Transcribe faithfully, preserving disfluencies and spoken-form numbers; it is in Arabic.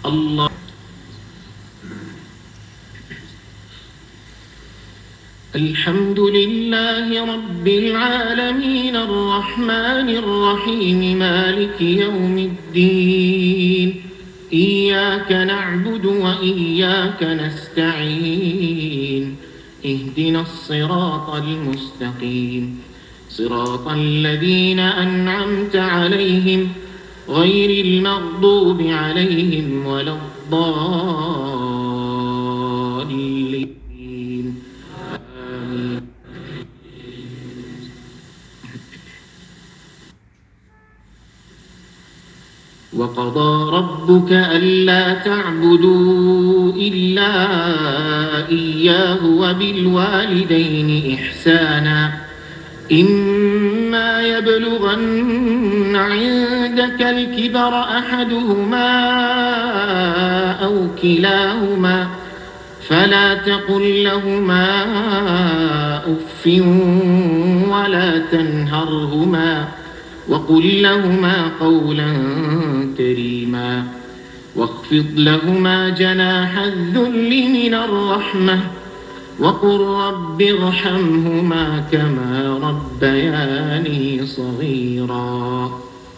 الله. الحمد لله رب العالمين الرحمن الرحيم مالك يوم الدين إياك نعبد وإياك نستعين اهدنا الصراط المستقيم صراط الذين أنعمت عليهم غير المغضوب عليهم ولا الضالين آمين. وقضى ربك ألا تعبدوا إلا إياه وبالوالدين إحسانا إما يبلغن عندك الكبر أحدهما أو كلاهما فلا تقل لهما أف ولا تنهرهما وقل لهما قولا كريما واخفض لهما جناح الذل من الرحمة وقل رب ارحمهما كما ربياني صغيرا.